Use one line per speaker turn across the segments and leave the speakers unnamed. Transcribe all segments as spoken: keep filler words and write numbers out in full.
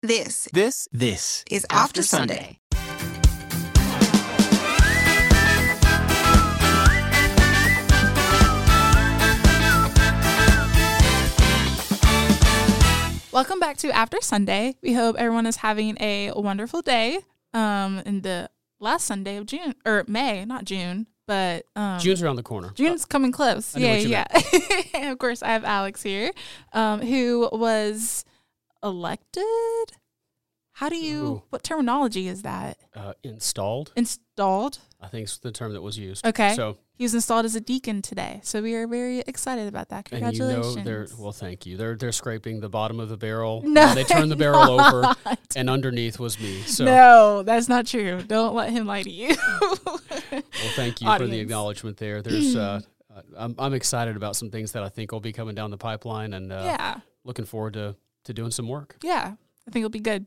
This
This this
is After Sunday.
Welcome back to After Sunday. We hope everyone is having a wonderful day. Um, in the last Sunday of June or May, not June, but um,
June's around the corner.
June's coming close.
I know
Yeah,
what you
yeah. And of course, I have Alex here, um, who was elected. How do you?
Ooh.
What terminology is that?
Uh, installed,
Installed.
I think is the term that was used.
Okay.
So,
He was installed as a deacon today, so we are very excited about that. Congratulations!
and you know they're well, thank you. They're they're scraping the bottom of the barrel.
No,
and they turned the barrel
not.
over, and underneath was me. So,
No, that's not true. Don't let him lie to you.
well, thank you for the
Audience.
acknowledgement there. There's, uh, uh, I'm I'm excited about some things that I think will be coming down the pipeline, and uh,
Yeah,
looking forward to to doing some work.
yeah. I think it'll be good.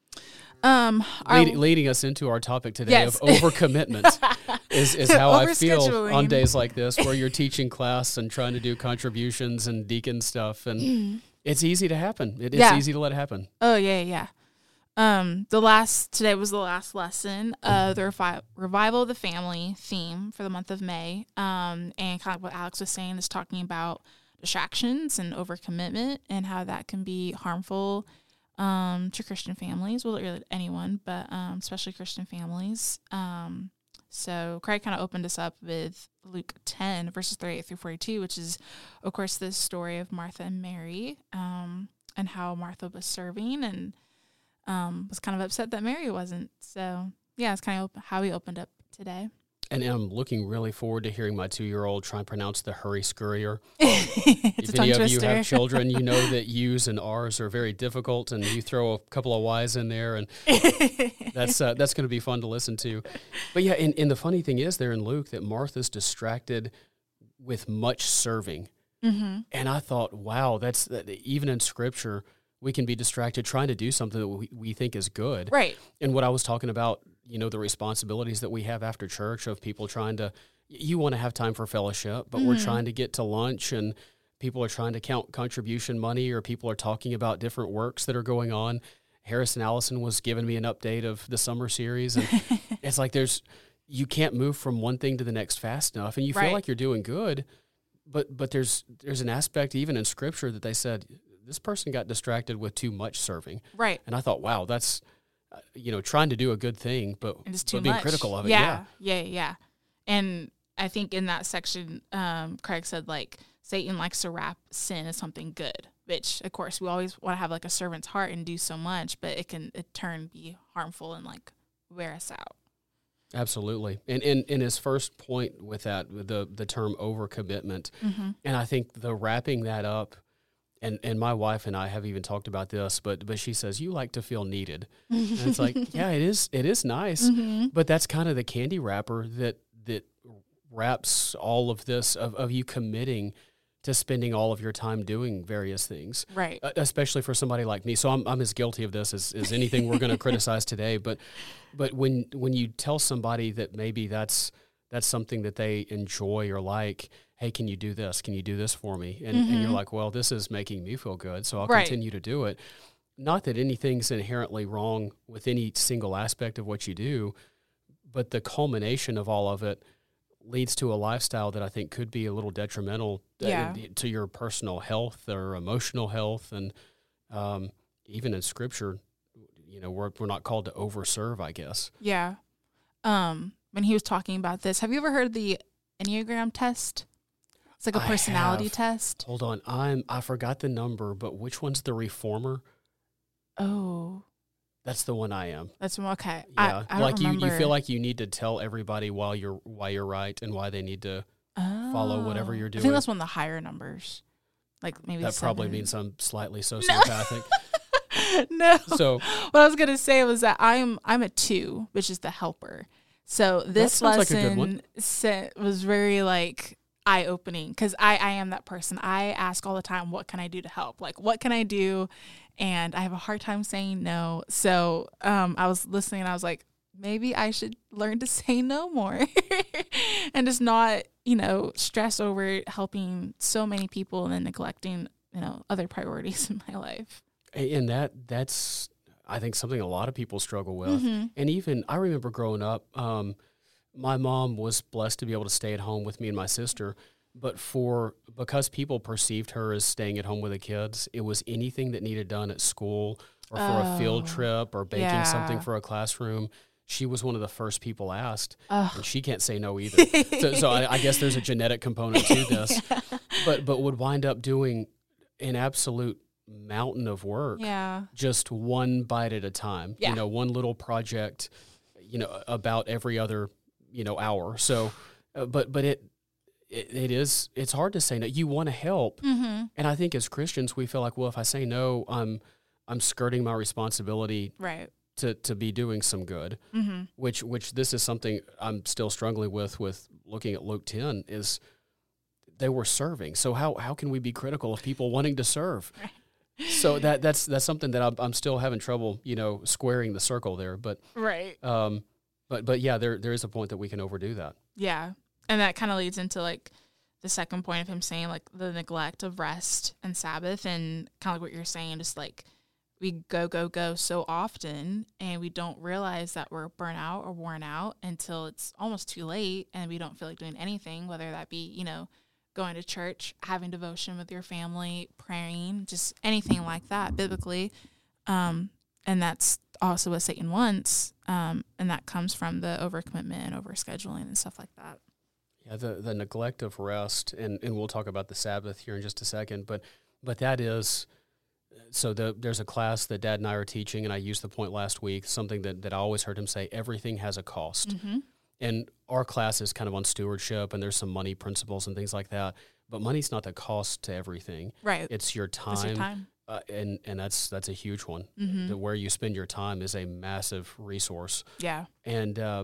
Um, our-
Lead, leading us into our topic today
Yes.
of overcommitment is, is how I feel
Overscheduling.
on days like this where you're teaching class and trying to do contributions and deacon stuff. And it's easy to happen. It, it's
Yeah.
easy to let it happen.
Oh yeah, yeah. Um, the last today was the last lesson of the revi- revival of the family theme for the month of May. Um, and kind of what Alex was saying is talking about distractions and overcommitment and how that can be harmful um, to Christian families. Well, really anyone, but um, especially Christian families. Um, so Craig kind of opened us up with Luke ten verses thirty-eight through forty-two, which is, of course, this story of Martha and Mary, um, and how Martha was serving and um, was kind of upset that Mary wasn't. So yeah, it's kind of op- how we opened up today.
And I'm looking really forward to hearing my two-year-old try and pronounce the hurry scurrier.
It's
If
a tongue
any of
twister.
you have children, you know that U's and R's are very difficult, and you throw a couple of Y's in there, and that's uh, that's going to be fun to listen to. But yeah, and, and the funny thing is there in Luke that Martha's distracted with much serving.
Mm-hmm.
And I thought, wow, that's that, even in Scripture, we can be distracted trying to do something that we, we think is good.
Right.
And what I was talking about, you know, the responsibilities that we have after church of people trying to, you want to have time for fellowship, but we're trying to get to lunch and people are trying to count contribution money or people are talking about different works that are going on. Harrison Allison was giving me an update of the summer series. And it's like there's, you can't move from one thing to the next fast enough. And you feel
Right.
like you're doing good, but but there's there's an aspect even in Scripture that they said, this person got distracted with too much serving.
Right.
And I thought, wow, that's, uh, you know, trying to do a good thing, but,
And it's too
but being
much.
critical of it.
Yeah,
Yeah.
yeah, yeah. And I think in that section, um, Craig said, like, Satan likes to wrap sin as something good, which, of course, we always want to have, like, a servant's heart and do so much, but it can, in turn, be harmful and, like, wear us out.
Absolutely. And in, in his first point with that, with the, the term overcommitment,
Mm-hmm.
and I think the wrapping that up, and, and my wife and I have even talked about this, but but she says, you like to feel needed. And it's like, yeah, it is it is nice,
Mm-hmm.
but that's kind of the candy wrapper that that wraps all of this of, of you committing to spending all of your time doing various things.
Right.
Uh, especially for somebody like me. So I'm I'm as guilty of this as, as anything we're going to criticize today. But but when when you tell somebody that maybe that's that's something that they enjoy or like, hey, can you do this? Can you do this for me? And, and you're like, well, this is making me feel good, so I'll
Right.
continue to do it. Not that anything's inherently wrong with any single aspect of what you do, but the culmination of all of it leads to a lifestyle that I think could be a little detrimental uh,
Yeah.
to your personal health or emotional health. And um, even in Scripture, you know, we're, we're not called to overserve, I guess.
Yeah. Um, when he was talking about this, have you ever heard of the Enneagram test? It's like a
I
personality
have.
test.
Hold on. I'm, I forgot the number, but which one's the reformer?
Oh,
That's the one I am.
that's okay.
Yeah.
I, I don't
like you,
remember.
you feel like you need to tell everybody why you're, why you're right and why they need to follow whatever
Oh.
you're
I
doing.
think that's one of the higher numbers. Like maybe
that probably
seven.
means I'm slightly sociopathic.
No.
So
What I was gonna say was that I'm I'm a two, which is the helper. So this
sounds like a good
lesson
one.
sa- was very like eye opening because I I am that person. I ask all the time, what can I do to help? Like what can I do? And I have a hard time saying no. So um, I was listening and I was like, maybe I should learn to say no more and just not, you know, stress over helping so many people and then neglecting, you know, other priorities in my life.
And that that's I think something a lot of people struggle with.
Mm-hmm.
And even I remember growing up, um, my mom was blessed to be able to stay at home with me and my sister. But for because people perceived her as staying at home with the kids, it was anything that needed done at school or for
Oh,
a field trip or baking
yeah.
something for a classroom. She was one of the first people asked,
Ugh.
and she can't say no either. so so I, I guess there's a genetic component to this,
yeah.
but but would wind up doing an absolute mountain of work,
Yeah.
just one bite at a time.
Yeah.
You know, one little project, you know, about every other you know hour. So, uh, but but it. It, it is, it's hard to say no. You want to help.
Mm-hmm.
And I think as Christians, we feel like, well, if I say no, I'm, I'm skirting my responsibility
Right.
to, to be doing some good,
Mm-hmm.
which, which this is something I'm still struggling with, with looking at Luke ten is they were serving. So how, how can we be critical of people wanting to serve?
Right.
So that, that's, that's something that I'm, I'm still having trouble, you know, squaring the circle there, but,
Right.
um, but, but yeah, there, there is a point that we can overdo that.
Yeah. And that kind of leads into like the second point of him saying like the neglect of rest and Sabbath, and kind of like what you're saying, just like we go, go, go so often and we don't realize that we're burnt out or worn out until it's almost too late and we don't feel like doing anything, whether that be, you know, going to church, having devotion with your family, praying, just anything like that biblically. Um, and that's also what Satan wants. Um, and that comes from the overcommitment and overscheduling and stuff like that.
Yeah, the, the neglect of rest, and, and we'll talk about the Sabbath here in just a second, but but that is, so the, there's a class that Dad and I are teaching, and I used the point last week, something that, that I always heard him say, everything has a cost.
Mm-hmm.
And our class is kind of on stewardship, and there's some money principles and things like that, but money's not the cost to everything.
Right.
It's your time,
It's your time.
Uh, and, and that's that's a huge one.
Mm-hmm.
The, where you spend your time is a massive resource.
Yeah.
And uh,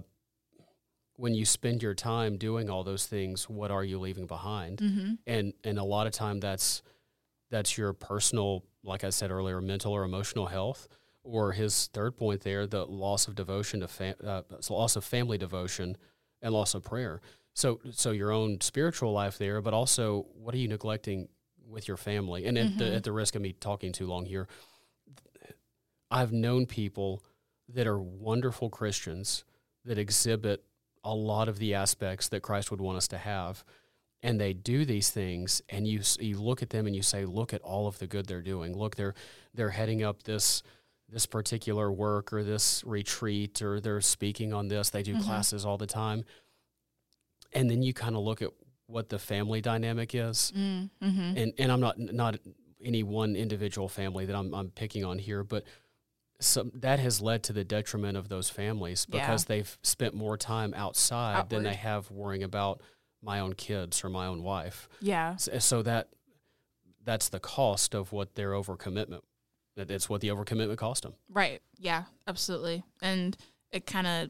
when you spend your time doing all those things, what are you leaving behind?
Mm-hmm.
And and a lot of time that's that's your personal, like I said earlier, mental or emotional health. Or his third point there, the loss of devotion to fam- uh, loss of family devotion and loss of prayer. So so your own spiritual life there, but also what are you neglecting with your family? And at,
Mm-hmm.
the, at the risk of me talking too long here, I've known people that are wonderful Christians that exhibit a lot of the aspects that Christ would want us to have, and they do these things, and you you look at them and you say, look at all of the good they're doing. Look, they're they're heading up this this particular work or this retreat, or they're speaking on this. They do
Mm-hmm.
classes all the time, and then you kind of look at what the family dynamic is,
Mm-hmm.
and and I'm not not any one individual family that I'm I'm picking on here, but some that has led to the detriment of those families because
Yeah.
they've spent more time outside
Outward.
than they have worrying about my own kids or my own wife.
Yeah.
So, so that that's the cost of what their overcommitment. That It's what the overcommitment cost them.
Right. Yeah, absolutely. And it kind of,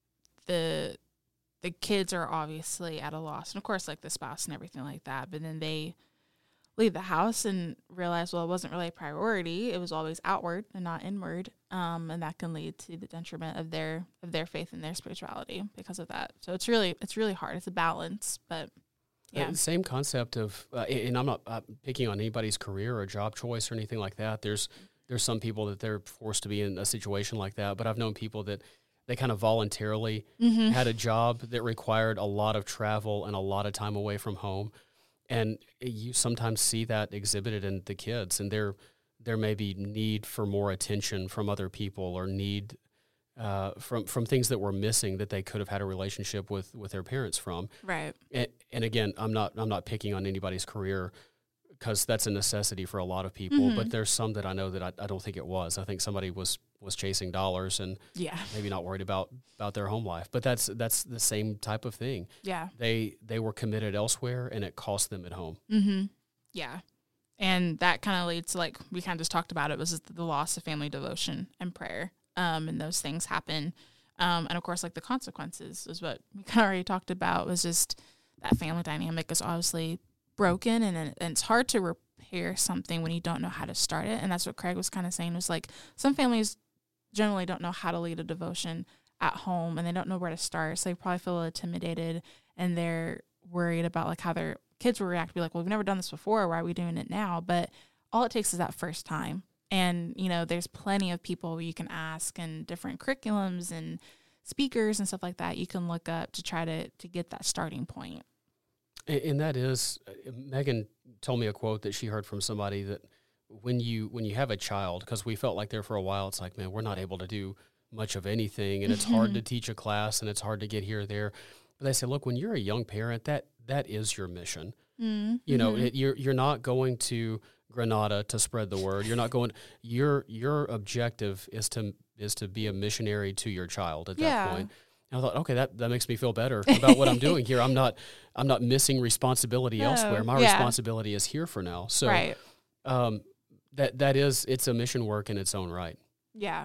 the the kids are obviously at a loss. And of course, like the spouse and everything like that. But then they leave the house and realize, well, it wasn't really a priority. It was always outward and not inward. Um, and that can lead to the detriment of their of their faith and their spirituality because of that. So it's really it's really hard. It's a balance, but yeah.
Uh, same concept of, uh, and I'm not uh, picking on anybody's career or job choice or anything like that. There's there's some people that they're forced to be in a situation like that, but I've known people that they kind of voluntarily
Mm-hmm.
had a job that required a lot of travel and a lot of time away from home. And you sometimes see that exhibited in the kids, and there there may be need for more attention from other people, or need uh, from from things that were missing that they could have had a relationship with with their parents from.
Right.
And, and again, I'm not I'm not picking on anybody's career, because that's a necessity for a lot of people.
Mm-hmm.
But there's some that I know that I, I don't think it was. I think somebody was was chasing dollars and
Yeah.
maybe not worried about about their home life. But that's that's the same type of thing.
Yeah.
They they were committed elsewhere, and it cost them at home.
Mm-hmm. Yeah. And that kind of leads to, like, we kind of just talked about it, was just the loss of family devotion and prayer. Um, and those things happen. Um, and of course, like the consequences is what we kind of already talked about, was just that family dynamic is obviously broken, and, and it's hard to repair something when you don't know how to start it. And that's what Craig was kind of saying, was like some families generally don't know how to lead a devotion at home, and they don't know where to start. So they probably feel a little intimidated, and they're worried about like how their kids will react, be like, well, we've never done this before. Why are we doing it now? But all it takes is that first time. And, you know, there's plenty of people you can ask and different curriculums and speakers and stuff like that you can look up to try to, to get that starting point.
And, and that is, Megan told me a quote that she heard from somebody that when you when you have a child, because we felt like there for a while, it's like, man, we're not able to do much of anything, and it's hard to teach a class, and it's hard to get here or there. But they say, look, when you're a young parent, that that is your mission. Mm-hmm. You know, it, you're you're not going to Granada to spread the word. You're not going. Your your objective is to is to be a missionary to your child at that
Yeah.
point. And I thought, okay, that, that makes me feel better about what I'm doing here. I'm not I'm not missing responsibility
No.
elsewhere. My
Yeah.
responsibility is here for now. So
Right.
um, that that is it's a mission work in its own right.
Yeah.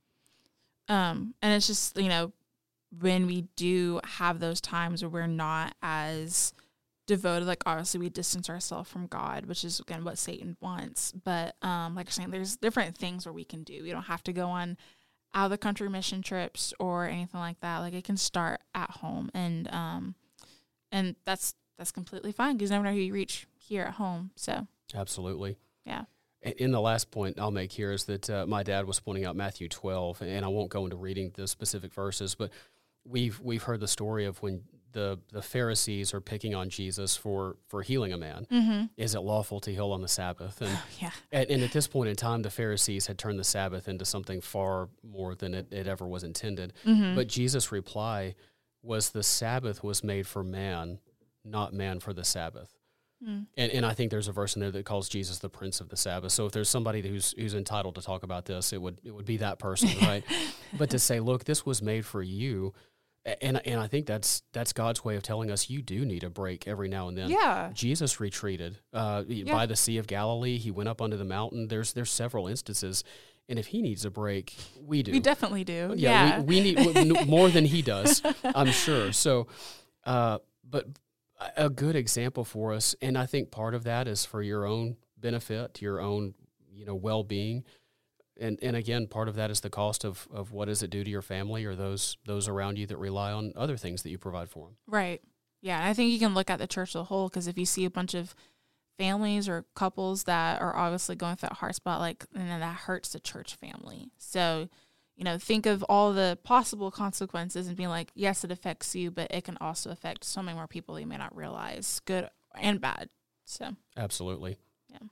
Um, and it's just, you know, when we do have those times where we're not as devoted, like obviously we distance ourselves from God, which is again what Satan wants. But um, like you're saying, there's different things where we can do. We don't have to go on out of the country mission trips or anything like that. Like it can start at home, and um, and that's that's completely fine because you never know who you reach here at home. So
Absolutely.
yeah.
In the last point I'll make here is that uh, my dad was pointing out Matthew twelve, and I won't go into reading the specific verses, but we've we've heard the story of when the, the Pharisees are picking on Jesus for, for healing a man.
Mm-hmm.
Is it lawful to heal on the Sabbath? And,
Yeah.
and, and at this point in time, the Pharisees had turned the Sabbath into something far more than it, it ever was intended.
Mm-hmm.
But Jesus' reply was the Sabbath was made for man, not man for the Sabbath.
Mm.
And and I think there's a verse in there that calls Jesus the Prince of the Sabbath. So if there's somebody who's who's entitled to talk about this, it would it would be that person, right? But to say, look, this was made for you, and and I think that's that's God's way of telling us you do need a break every now and then.
Yeah.
Jesus retreated uh,
Yeah.
by the Sea of Galilee. He went up onto the mountain. There's there's several instances, and if he needs a break, we do.
We definitely do.
Yeah,
Yeah.
We, we need w- more than he does, I'm sure. So, uh, but a good example for us, and I think part of that is for your own benefit, your own, you know, well-being, and and again, part of that is the cost of, of what does it do to your family or those those around you that rely on other things that you provide for them.
Right. Yeah. I think you can look at the church as a whole, because if you see a bunch of families or couples that are obviously going through that hard spot, like, and then that hurts the church family. So, you know, think of all the possible consequences and being like, yes, it affects you, but it can also affect so many more people you may not realize, good and bad. So,
Absolutely.
yeah.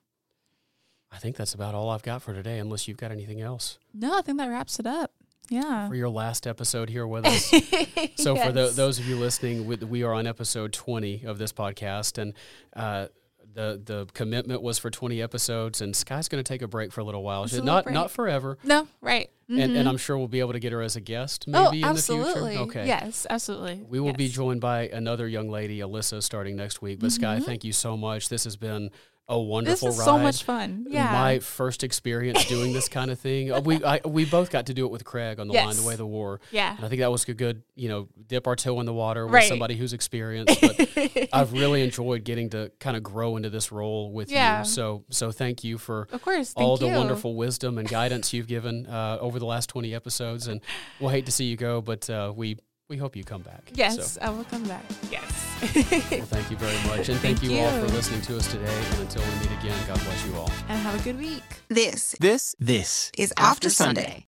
I think that's about all I've got for today, unless you've got anything else
No, I think that wraps it up. Yeah.
for your last episode here with us. So for the,
Yes.
those of you listening, we, we are on episode twenty of this podcast, and uh, the the commitment was for twenty episodes, and Sky's going to take a break for a little while.
Just a little
Not
break.
not forever,
No, right.
and,
Mhm.
and I'm sure we'll be able to get her as a guest maybe
oh,
in
absolutely.
the future. Okay.
Yes, absolutely.
We will be
Yes.
joined by another young lady, Alyssa, starting next week. But Sky,
Mhm.
thank you so much. This has been a
This
wonderful
is
ride.
so much fun. Yeah.
My first experience doing this kind of thing. Uh, We I, we both got to do it with Craig on the line
Yes.
to Way the War.
yeah.
And I think that was a good, you know, dip our toe in the water with
Right.
somebody who's experienced. But I've really enjoyed getting to kind of grow into this role with
Yeah.
you. So so thank you for
Of course. Thank
all
you.
the wonderful wisdom and guidance you've given uh, over the last twenty episodes. And we'll hate to see you go, but uh, we we hope you come back.
Yes,
So,
I will come back. Yes.
well, thank you very much. And thank,
Thank
you all for
you.
listening to us today. And until we meet again, God bless you all.
And have a good week.
This
This, this
is After Sunday.